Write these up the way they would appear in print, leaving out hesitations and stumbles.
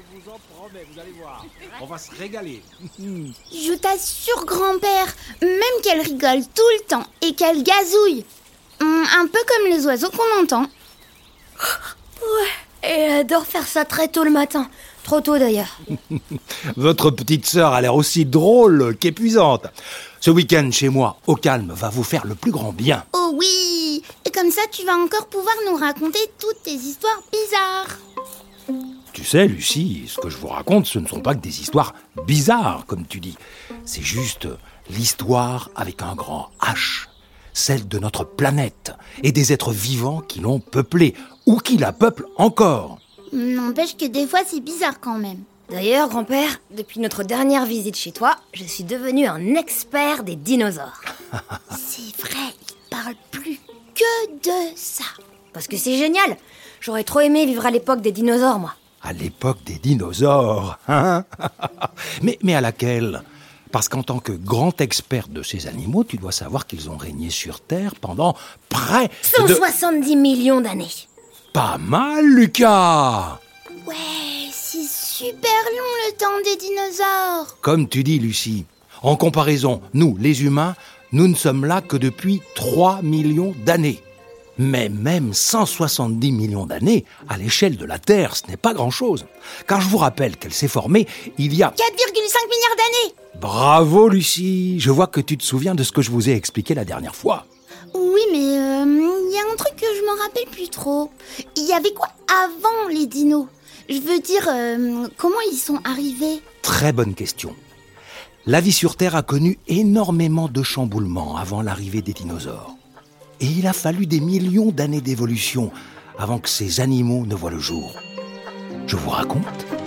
vous en promets, vous allez voir. On va se régaler. Je t'assure, grand-père, même qu'elle rigole tout le temps et qu'elle gazouille. Un peu comme les oiseaux qu'on entend. Ouais, et elle adore faire ça très tôt le matin. Trop tôt d'ailleurs. Votre petite sœur a l'air aussi drôle qu'épuisante. Ce week-end chez moi, au calme, va vous faire le plus grand bien. Oh oui! Et comme ça, tu vas encore pouvoir nous raconter toutes tes histoires bizarres. Tu sais, Lucie, ce que je vous raconte, ce ne sont pas que des histoires bizarres, comme tu dis. C'est juste l'histoire avec un grand H. Celle de notre planète et des êtres vivants qui l'ont peuplée ou qui la peuplent encore. N'empêche que des fois, c'est bizarre quand même. D'ailleurs, grand-père, depuis notre dernière visite chez toi, je suis devenu un expert des dinosaures. C'est vrai, il parle plus que de ça. Parce que c'est génial. J'aurais trop aimé vivre à l'époque des dinosaures, moi. À l'époque des dinosaures, hein? Mais à laquelle? Parce qu'en tant que grand expert de ces animaux, tu dois savoir qu'ils ont régné sur Terre pendant près de... 170 millions d'années. Pas mal, Lucas! Ouais, c'est super long le temps des dinosaures. Comme tu dis, Lucie, en comparaison, nous, les humains, nous ne sommes là que depuis 3 millions d'années. Mais même 170 millions d'années, à l'échelle de la Terre, ce n'est pas grand-chose. Car je vous rappelle qu'elle s'est formée il y a... 4,5 milliards d'années. Bravo, Lucie! Je vois que tu te souviens de ce que je vous ai expliqué la dernière fois. Oui, mais il y a un truc que je m'en rappelle plus trop. Il y avait quoi avant les dinos? Je veux dire, comment ils sont arrivés? Très bonne question. La vie sur Terre a connu énormément de chamboulements avant l'arrivée des dinosaures. Et il a fallu des millions d'années d'évolution avant que ces animaux ne voient le jour. Je vous raconte.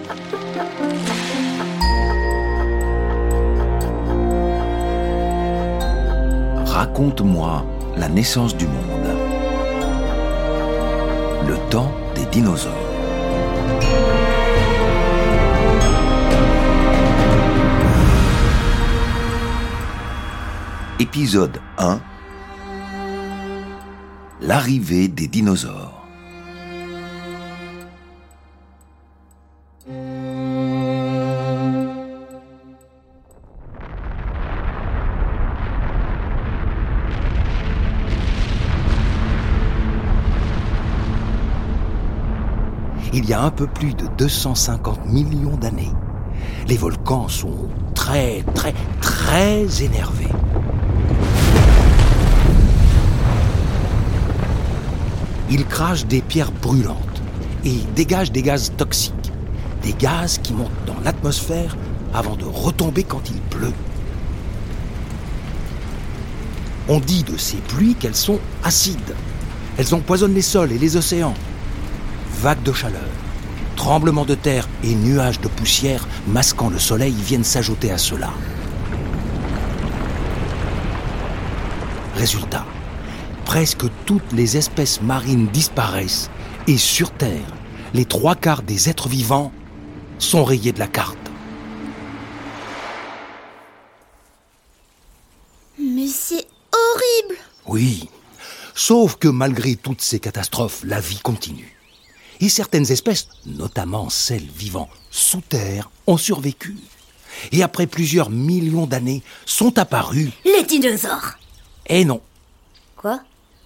Raconte-moi la naissance du monde. Le temps des dinosaures. Épisode 1. L'arrivée des dinosaures. Il y a un peu plus de 250 millions d'années, les volcans sont très énervés. Ils crachent des pierres brûlantes et dégagent des gaz toxiques, des gaz qui montent dans l'atmosphère avant de retomber quand il pleut. On dit de ces pluies qu'elles sont acides. Elles empoisonnent les sols et les océans. Vagues de chaleur, tremblements de terre et nuages de poussière masquant le soleil viennent s'ajouter à cela. Résultat, presque toutes les espèces marines disparaissent et sur Terre, les 3/4 des êtres vivants sont rayés de la carte. Mais c'est horrible. Oui, sauf que malgré toutes ces catastrophes, la vie continue. Et certaines espèces, notamment celles vivant sous terre, ont survécu. Et après plusieurs millions d'années, sont apparus... Les dinosaures. Eh non. Quoi?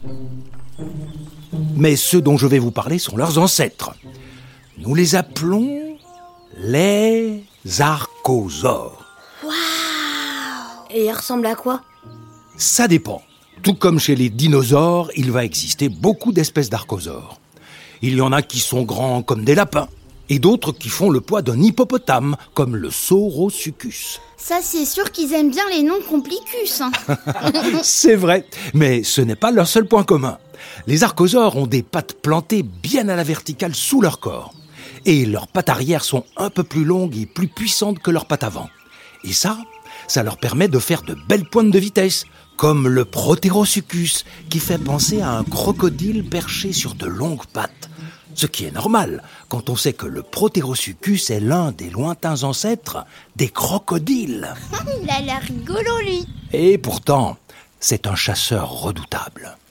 Mais ceux dont je vais vous parler sont leurs ancêtres. Nous les appelons les archosaures. Waouh! Et ils ressemblent à quoi? Ça dépend. Tout comme chez les dinosaures, il va exister beaucoup d'espèces d'archosaures. Il y en a qui sont grands comme des lapins, et d'autres qui font le poids d'un hippopotame, comme le Saurosuchus. Ça, c'est sûr qu'ils aiment bien les noms complicus. Hein. C'est vrai, mais ce n'est pas leur seul point commun. Les archosaures ont des pattes plantées bien à la verticale sous leur corps. Et leurs pattes arrière sont un peu plus longues et plus puissantes que leurs pattes avant. Et ça leur permet de faire de belles pointes de vitesse, comme le Proterosuchus, qui fait penser à un crocodile perché sur de longues pattes. Ce qui est normal, quand on sait que le Proterosuchus est l'un des lointains ancêtres des crocodiles. Il a l'air rigolo, lui. Et pourtant, c'est un chasseur redoutable.